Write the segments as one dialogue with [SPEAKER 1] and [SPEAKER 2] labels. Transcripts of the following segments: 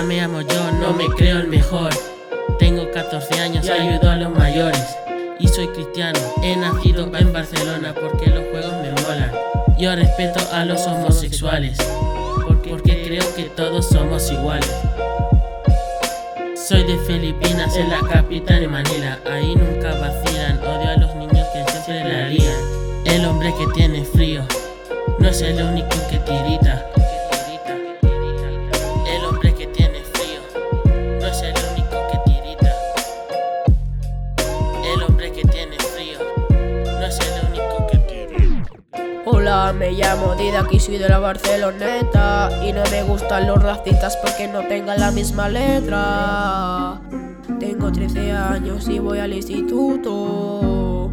[SPEAKER 1] Hola, me llamo yo, no me creo el mejor. Tengo 14 años, ayudo a los mayores. Y soy cristiano, he nacido en Barcelona porque los juegos me molan. Yo respeto a los homosexuales porque creo que todos somos iguales. Soy de Filipinas, en la capital de Manila. Ahí nunca vacilan, odio a los niños que siempre la lían. El hombre que tiene frío no es el único que tirita. El hombre que tiene frío no es el único que tirita. El hombre que tiene frío no es el único que tirita.
[SPEAKER 2] Hola, me llamo Dida, aquí soy de la Barceloneta. Y no me gustan los racistas porque no tengan la misma letra. Tengo 13 años y voy al instituto.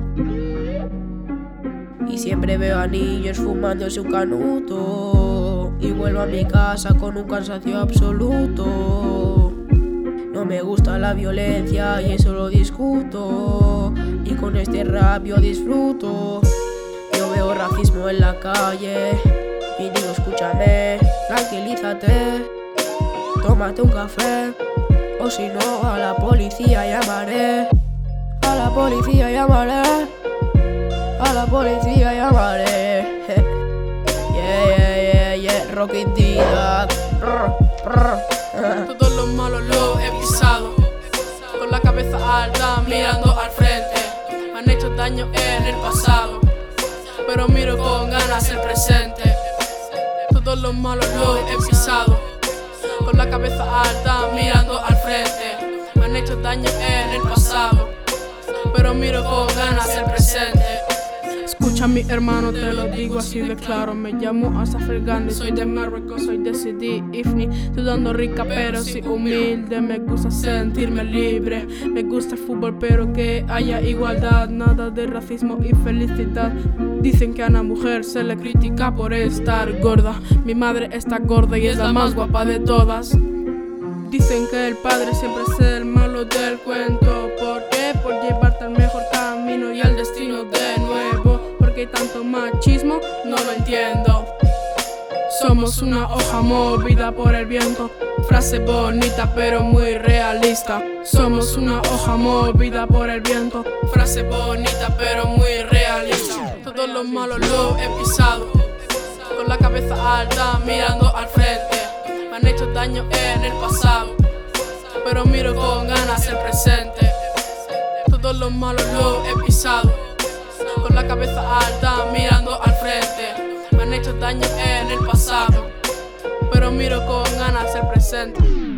[SPEAKER 2] Y siempre veo a niños fumándose un canuto. Y vuelvo a mi casa con un cansancio absoluto. No me gusta la violencia y eso lo discuto. Y con este rap yo disfruto. Yo veo racismo en la calle y digo escúchame, tranquilízate, tómate un café, o si no a la policía llamaré. A la policía llamaré. A la policía llamaré. Rocky Dida.
[SPEAKER 3] Todos los malos los he pisado, con la cabeza alta mirando al frente. Me han hecho daño en el pasado, pero miro con ganas el presente. Todos los malos los he pisado, con la cabeza alta mirando al frente. Me han hecho daño en el pasado, pero miro con ganas el presente. Escucha mi hermano, te lo digo así de claro. Me llamo Asaf El Gandhi, soy de Marruecos, soy de Sidi Ifni. Sudando rica pero sí humilde. Me gusta sentirme libre. Me gusta el fútbol pero que haya igualdad. Nada de racismo y felicidad. Dicen que a una mujer se le critica por estar gorda. Mi madre está gorda y es la más guapa de todas. Dicen que el padre siempre es el malo del cuento. ¿Por qué? Por llevarte al mejor camino y al destino de nuevo. ¿Por qué tanto machismo? No lo entiendo. Somos una hoja movida por el viento. Frase bonita pero muy realista. Somos una hoja movida por el viento. Frase bonita pero muy realista. Todos los malos los he pisado, con la cabeza alta mirando al frente. Me han hecho daño en el pasado, pero miro con ganas el presente. Todos los malos los he pisado, con la cabeza alta mirando al frente. Me han hecho daño en el pasado, pero miro con ganas el presente.